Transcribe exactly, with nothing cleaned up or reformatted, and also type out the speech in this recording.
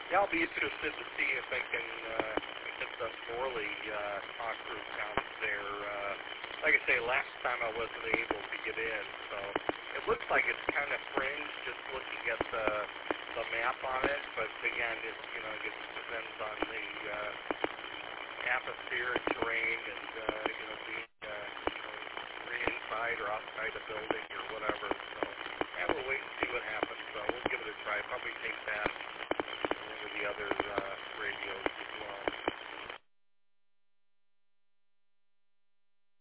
Yeah, I'll be interested to see if I can uh, get the Morley uh, talk group down there. Uh, like I say, last time I wasn't able to get in, so it looks like it's kind of fringe just looking at the the map on it. But again, it you know it depends on the uh, atmospheric terrain and uh, you know being uh, you know inside or outside a building or whatever. So yeah, we'll wait and see what happens.